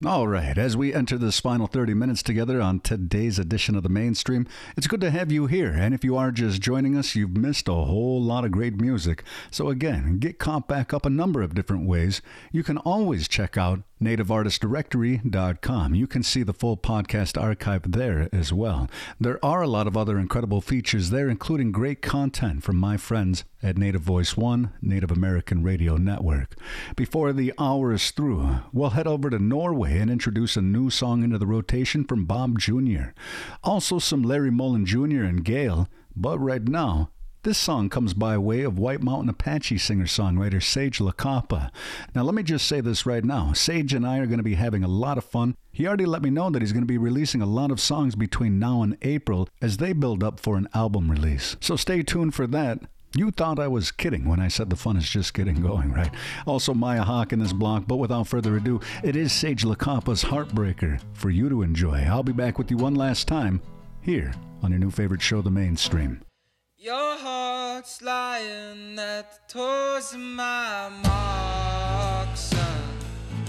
All right, as we enter this final 30 minutes together on today's edition of The Mainstream, it's good to have you here. And if you are just joining us, you've missed a whole lot of great music. So again, get caught back up a number of different ways. You can always check out nativeartistdirectory.com. You can see the full podcast archive there as well. There are a lot of other incredible features there, including great content from my friends at Native Voice One, Native American Radio Network. Before the hour is through, we'll head over to Norway and introduce a new song into the rotation from Bob Jr. Also some Larry Mullen Jr. and Gail, but right now, this song comes by way of White Mountain Apache singer-songwriter Sage LaCapa. Now, let me just say this right now. Sage and I are going to be having a lot of fun. He already let me know that he's going to be releasing a lot of songs between now and April as they build up for an album release. So stay tuned for that. You thought I was kidding when I said the fun is just getting going, right? Also, Maya Hawk in this block, but without further ado, it is Sage LaCapa's Heartbreaker for you to enjoy. I'll be back with you one last time here on your new favorite show, The Mainstream. Your heart's lying at the toes of my moccasin,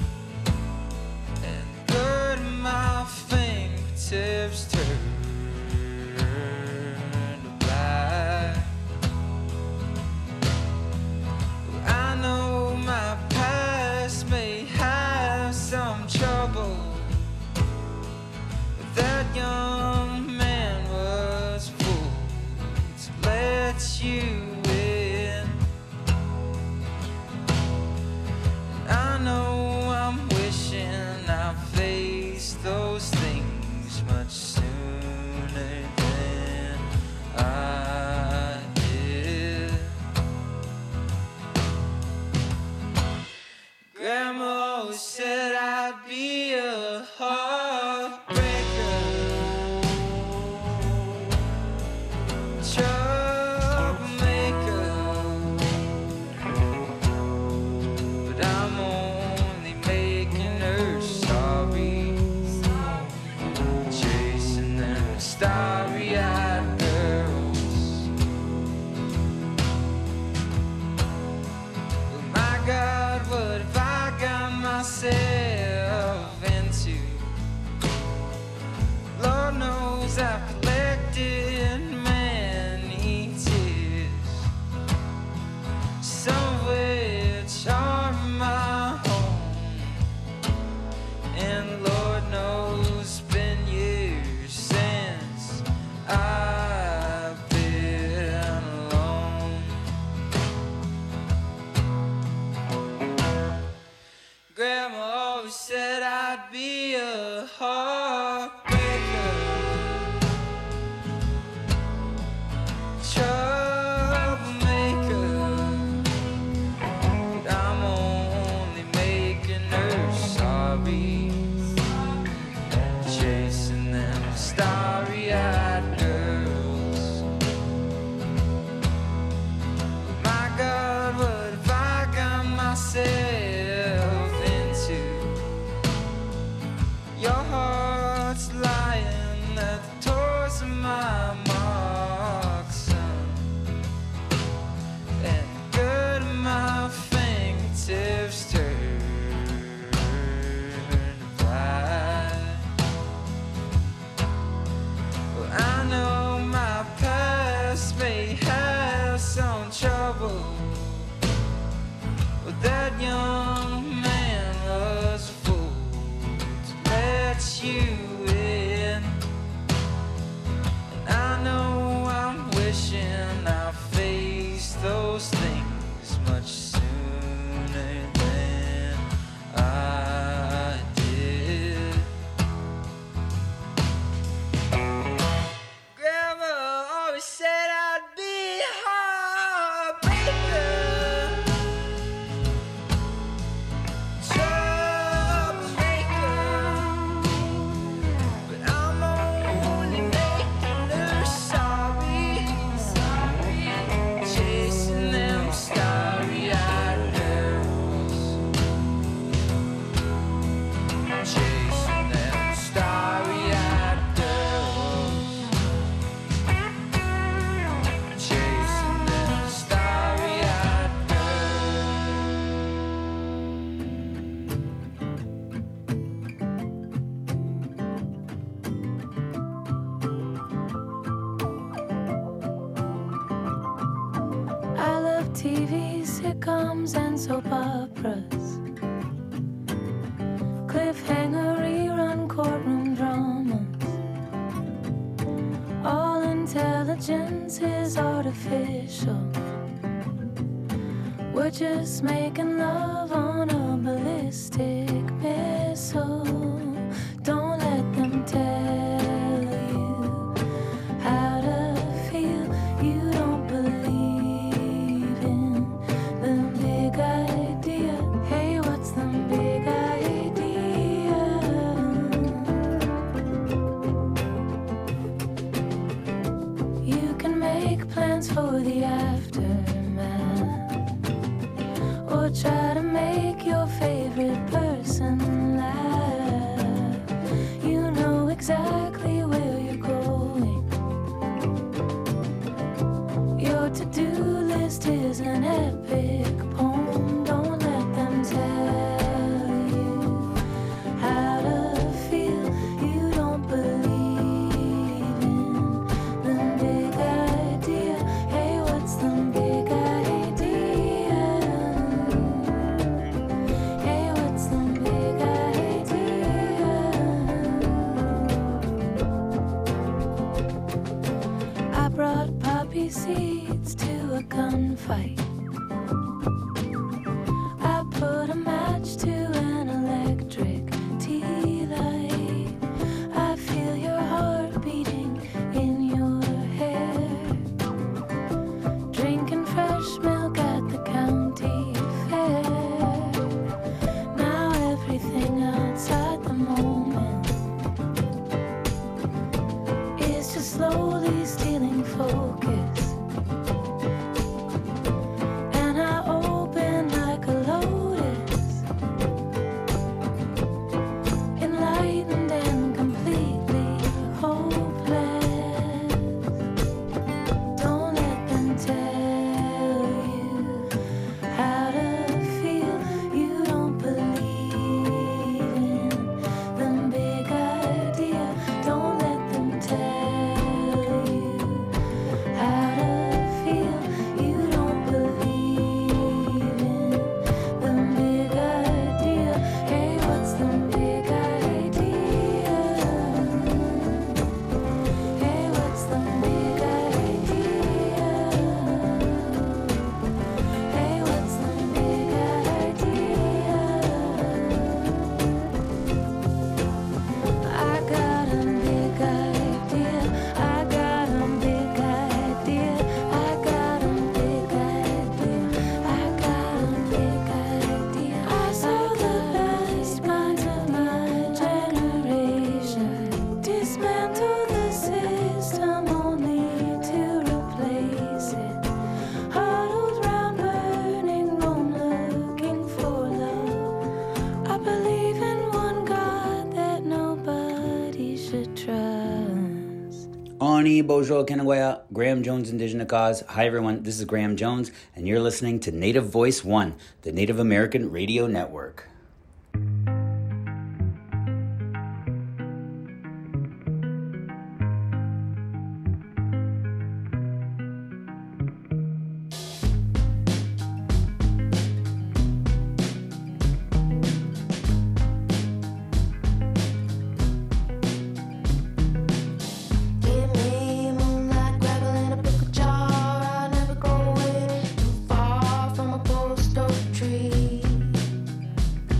and good my fingertips turn to black. I know my past may have some trouble, but that young man was fool to let you in. And I know I'm wishing I faced those things much sooner than I did. Grandma always said I'd be a heartbreaker, troublemaker, but I'm only making her sorry, chasing them starry-eyed girls. Oh my God, what have I got myself into? Lord knows I've collected many tears, some of which are my own, and Lord knows it's been years since I've been alone. Grandma always said I'd be a heartbreaker, troublemaker, but I'm only making her sorry, chasing them starry-eyed girls. My God, what have I got myself into? Your heart's lying at the doors of my moccasin, and good my fingertips turn to black. Well, I know my past may have some trouble, but that young man was a fool to let you in. And I know I'm wishing I faced those things much sooner than I did. Grandma always said I'd be a heartbreaker, troublemaker, TV, sitcoms, and soap operas. Cliffhanger, rerun, courtroom dramas. All intelligence is artificial. We're just making love on a ballistic missile. Don't let them tell you how to feel. You don't believe in the big idea. Hey, what's the big idea? You can make plans for the aftermath, or try to make your favorite person laugh. You know exactly where you're going. Your to-do list is an epic poem. Don't let them tell you how to feel. You don't believe in the big idea. Hey, what's the big idea? Hey, what's the big idea? I brought poppy seeds to a gunfight. I put a match to an electric tea light. I feel your heart beating in your hair. Drinking fresh milk at the county fair. Now everything outside the moment is just slowly stealing focus. And I open like a lotus, enlightened and completely hopeless. Don't let them tell you how to feel. You don't believe in the big idea. Don't let them tell you how to feel. You don't believe in the big idea. Hey, what's the big idea? Hey, what's the big idea? Hey, what's the big idea? I got a big idea. I got a big idea. I got a big idea. I got a big idea. I saw the best minds of my generation dismantle the system only to replace it. Huddled round burning Rome looking for love. I believe in one God that nobody should trust. Ani Bojo Kenawaya, Graham Jones Indigenous Cause. Hi everyone, this is Graham Jones, and you're listening to Native Voice One, the Native American Radio Network. Give me moonlight grabbing a pickle jar. I never go away too far from a post oak tree.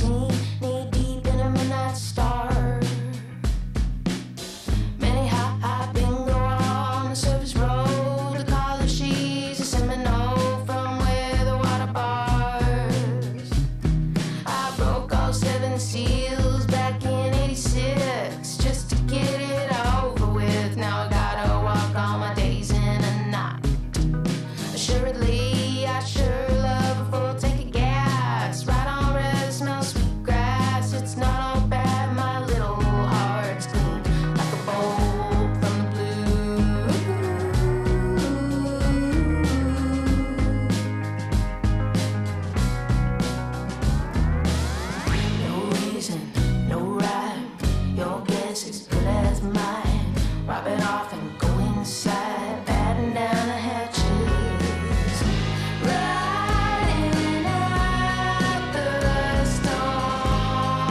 scene, knee deep in a midnight star. Many high bingo on the surface road. The collar she's a Seminole from where the water bars. I broke all 7 seals back in '86 just to get it over with. Now I gotta walk all my days in a knot. Assuredly, I sure love a full tank of gas. Right on red, smells sweet grass. It's not all bad, my little heart's clean like a bolt from the blue. No reason, no rhyme. Your guess is good as mine. Wipe it off and go inside, batten down the hatches. Riding out the storm.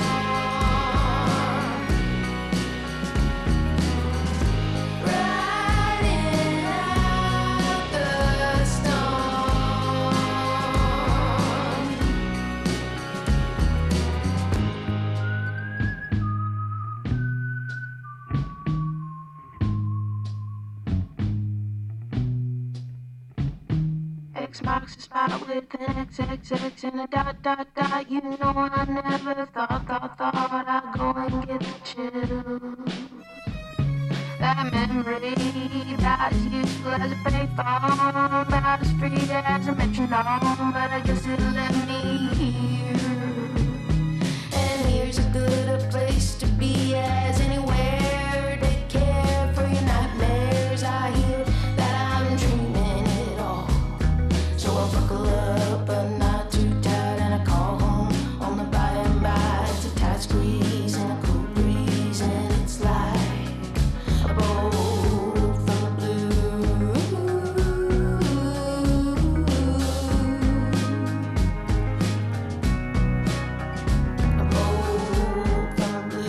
Riding out the storm. X marks the spot with an XXX and a dot, dot, dot. You know I never thought I'd go and get the chills. That memory, about as useful as a payphone, about as free as a metronome, but I guess it let me hear. And here's as good a place to be as anywhere. Take care for your nightmares. I hear that I'm dreaming it all. So I buckle up, but not too tight, and I call home on the by and by. It's a tight squeeze and a cool breeze, and it's like a bolt from the blue. A bolt from the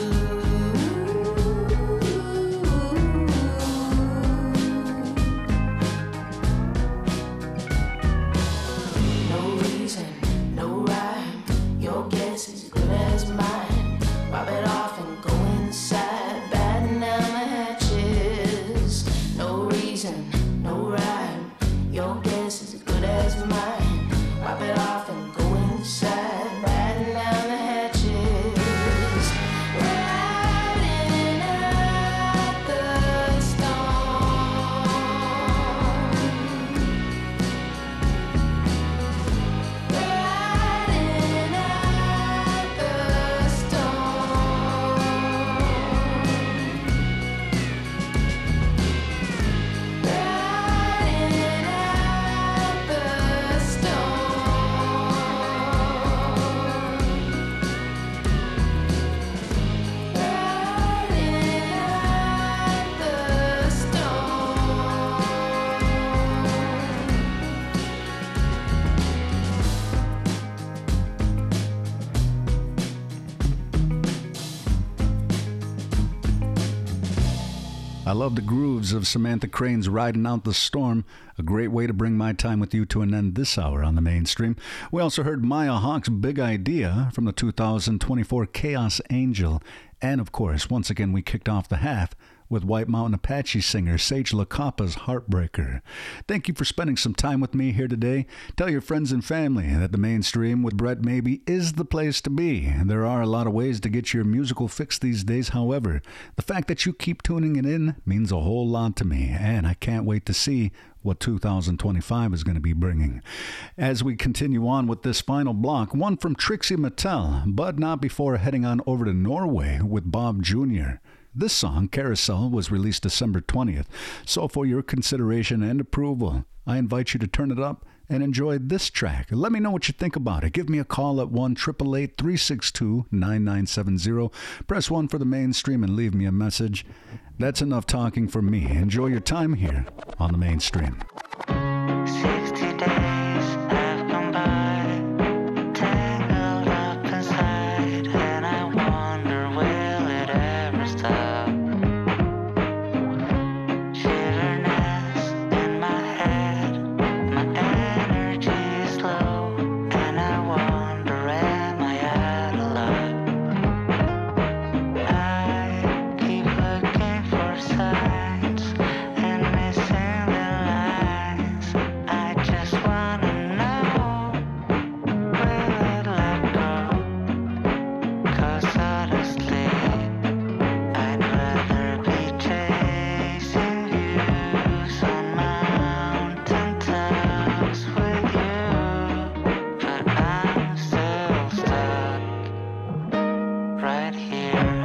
blue. No reason, no rhyme. Your guess is as good as mine. Wipe it off and go inside, batten down the hatches. No reason, no rhyme. Your guess is as good as mine. Wipe it off and go inside, batten down the hatches. Riding out the storm. Riding out the storm. Riding out the storm. Riding out the I love the grooves of Samantha Crane's Riding Out the Storm, a great way to bring my time with you to an end this hour on the mainstream. We also heard Maya Hawke's Big Idea from the 2024 Chaos Angel. And of course, once again, we kicked off the half with White Mountain Apache singer Sage LaCapa's Heartbreaker. Thank you for spending some time with me here today. Tell your friends and family that the mainstream with Brett Maybe is the place to be. There are a lot of ways to get your musical fix these days. However, the fact that you keep tuning it in means a whole lot to me, and I can't wait to see what 2025 is going to be bringing. As we continue on with this final block, one from Trixie Mattel, but not before heading on over to Norway with Bob Jr. This song, Carousel, was released December 20th, so for your consideration and approval, I invite you to turn it up and enjoy this track. Let me know what you think about it. Give me a call at 1-888-362-9970. Press 1 for the mainstream and leave me a message. That's enough talking from me. Enjoy your time here on the mainstream. 60 days have gone by, tangled up inside, and I wonder, will it ever stop? Shiverness in my head, my energy is low, and I wonder, am I out of right here.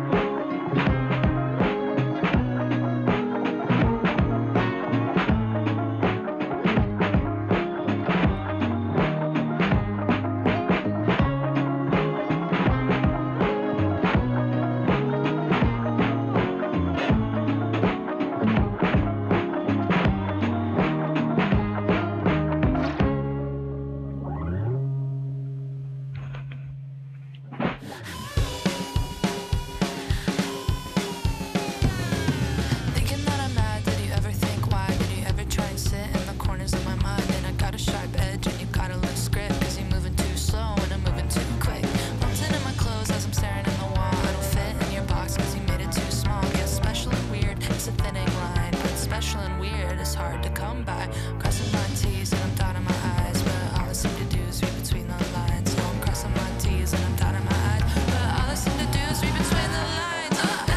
Thinking that I'm mad, did you ever think why? Did you ever try and sit in the corners of my mind? And I got a sharp edge and you got a loose script, cause you're moving too slow and I'm moving too quick. Bumping in my clothes as I'm staring in the wall. I don't fit in your box cause you made it too small. Yeah, special and weird, it's a thinning line, but special and weird is hard to come by. Crossing my T's and I'm dotting my I's, but all I seem to do is read between the lines. So I'm crossing my T's and I'm dotting my I's, but all I seem to do is read between the lines.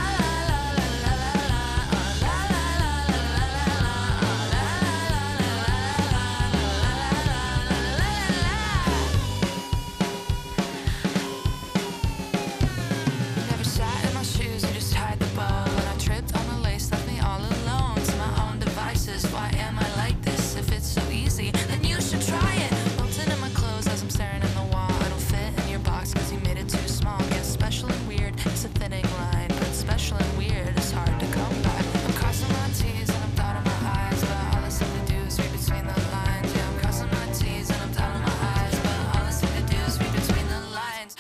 Never sat in my shoes, you just tied the bow. When I tripped on the lace, left me all alone to my own devices. Why am I like this? If it's so easy, then you should try it. Bumping in my clothes as I'm staring in the wall. I don't fit in your box cause you made it too small. Yeah, special and weird, it's a thinning line, but special and weird is hard to come by. I'm crossing my T's and I'm dotting my I's, but all I seem to do is read between the lines. Yeah, I'm crossing my T's and I'm dotting my I's, but all I seem to do is read between the lines.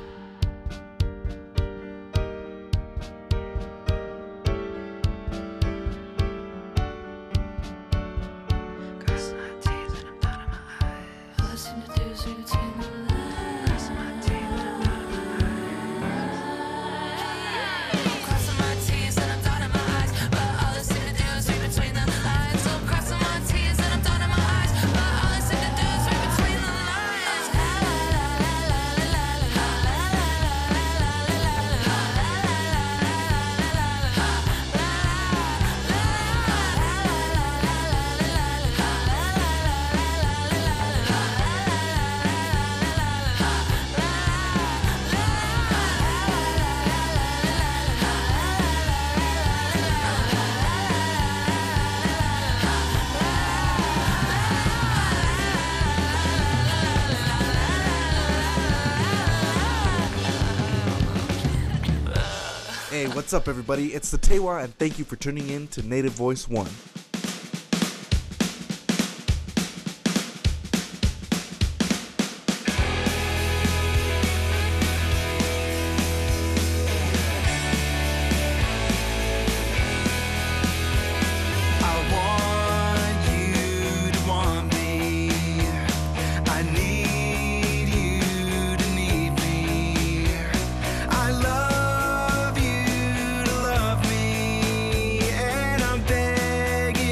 Crossing my T's and I'm dotting my I's. All I seem to do is read between the lines. Crossing my T's and I'm dotting my I's. Crossing my T's and I'm dotting my I's, but all I seem to do is read between the lines. So I'm crossing my T's and I'm dotting my I's, but all I seem to do is read between the lines. Hey, what's up, everybody? It's the Tewa, and thank you for tuning in to Native Voice One. I want you to want me. I need you to need me. I love you to love me, and I'm begging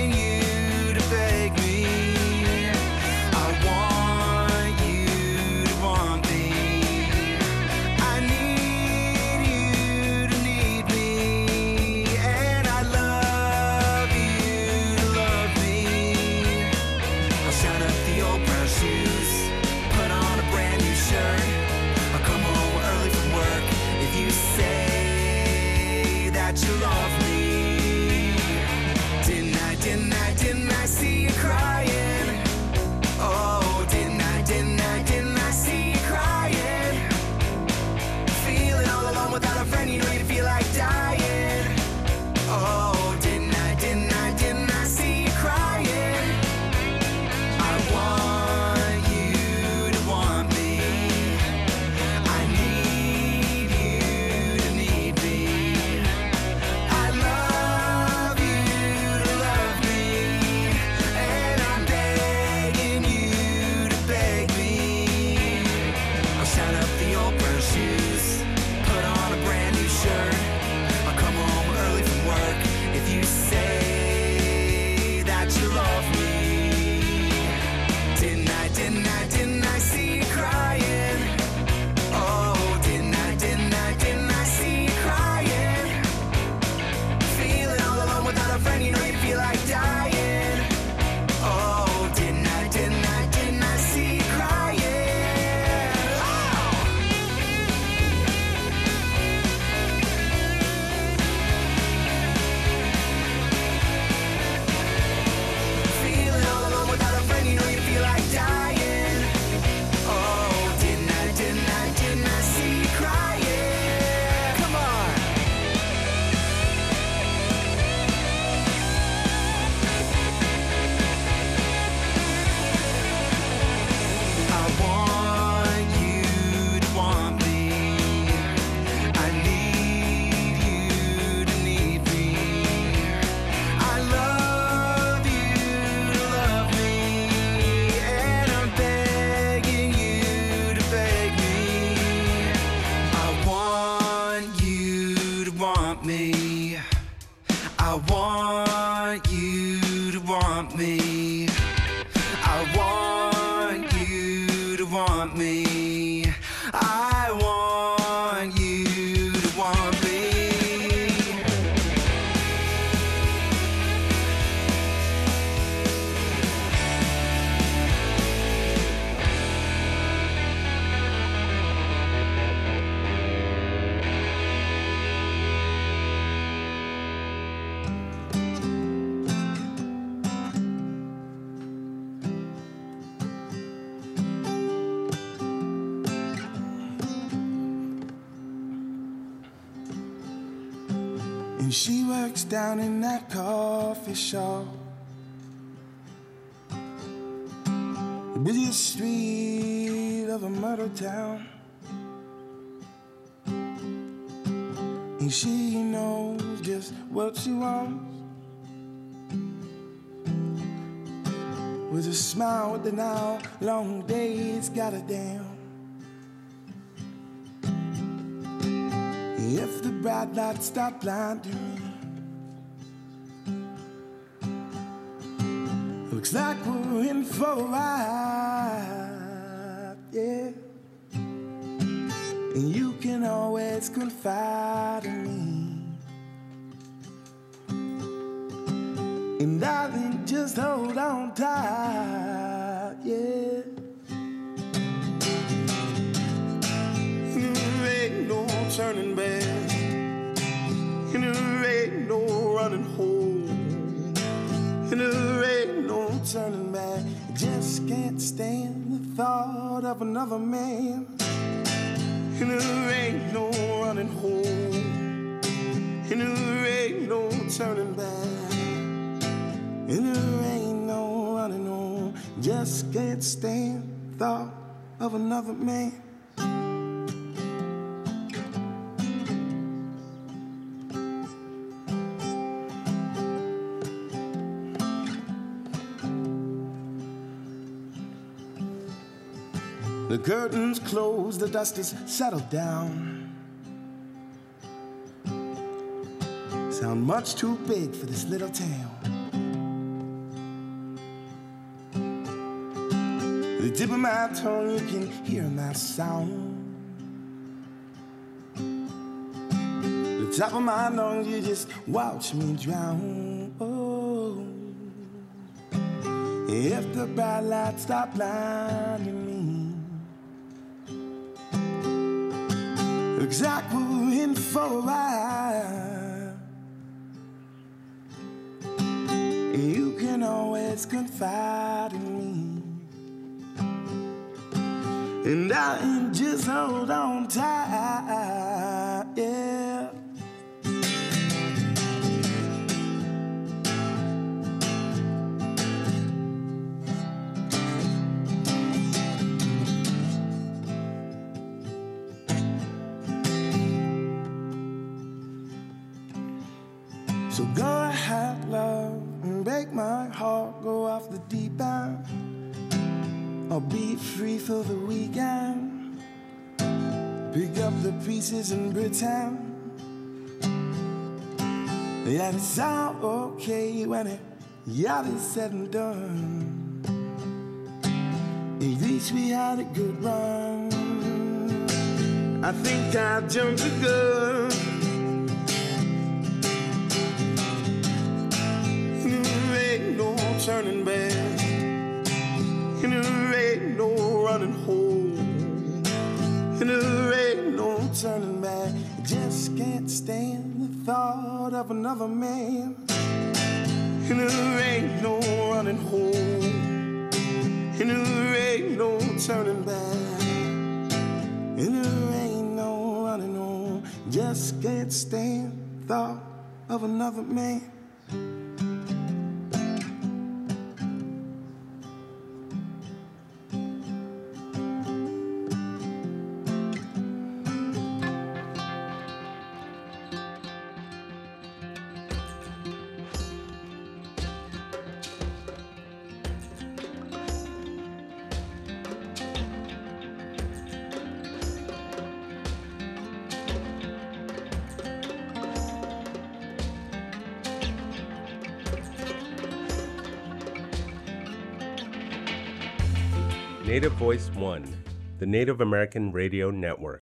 want me. I want you to want me. I want you to want me. I want you to want me. And she works down in that coffee shop, the busiest street of a murder town. And she knows just what she wants, with a smile with the now long days got her down. If the bright lights stop blinding me, looks like we're in for a ride, yeah. And you can always confide in me, and darling, just hold on tight, yeah. There ain't no turning back, and there ain't no running home, and there ain't no turning back. Just can't stand the thought of another man, and there ain't no running home, and there ain't no turning back, and there ain't no running home. Just can't stand the thought of another man. The curtains close, the dust is settled down. Sound much too big for this little town. The tip of my tongue, you can hear my sound. The top of my lungs, you just watch me drown. Oh, if the bright lights stop blinding me, looks like we're in for a ride. You can always confide in me, and I can just hold on tight, yeah. So go ahead, love, and break my heart, go off the deep end. I'll be free for the weekend. Pick up the pieces and pretend that it's all okay when it all is said and done. At least we had a good run. I think I jumped the gun. Turning back, and there ain't no running home, and there ain't no turning back. Just can't stand the thought of another man, and there ain't no running home, and there ain't no turning back, and there ain't no running home. Just can't stand the thought of another man. Native Voice One, the Native American Radio Network.